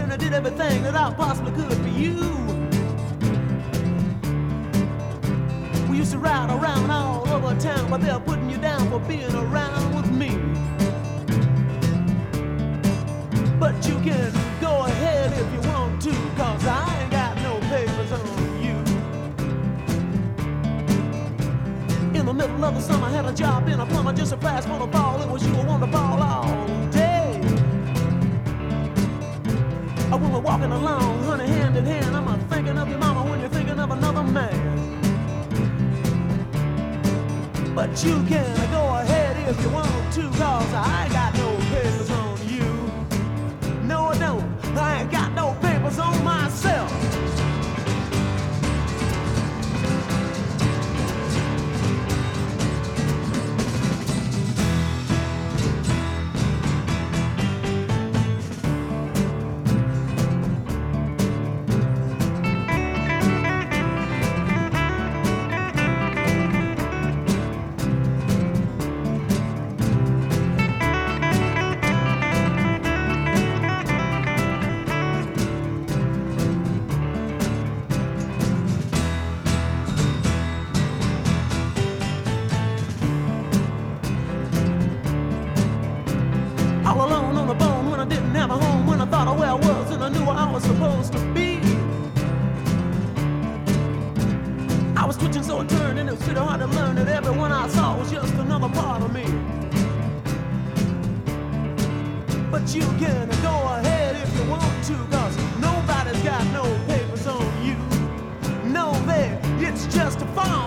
and I did everything that I possibly could for you. We used to ride around all over town, but they're putting you down for being around with me. But you can go ahead if you want to, cause I ain't got no papers on you. In the middle of the summer, I had a job in a plumber, just a fast for the fall. It was you, I wanted to ball all day. When we're walking along, honey, hand in hand, I'm thinking of your mama when you're thinking of another man. But you can go ahead if you want to, cause I ain't got no papers on you. No, I don't. I ain't got no papers on myself. All alone on the bone when I didn't have a home, when I thought of where I was and I knew where I was supposed to be. I was twitching so it turned and it was pretty hard to learn that everyone I saw was just another part of me. But you can go ahead if you want to, cause nobody's got no papers on you. No, it's just a farm.